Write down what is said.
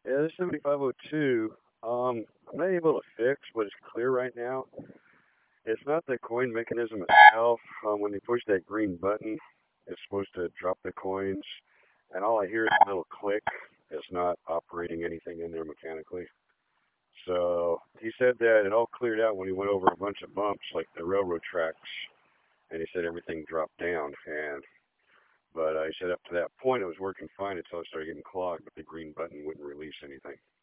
Yeah, this 7502, I'm not able to fix what is clear right now. It's not the coin mechanism itself. When you push that green button, it's supposed to drop the coins, and all I hear is a little click. It's not operating anything in there mechanically. So he said that it all cleared out when he went over a bunch of bumps, like the railroad tracks, and he said everything dropped down. But he said up to that point it was working fine until it started getting clogged, but the green button wouldn't release anything.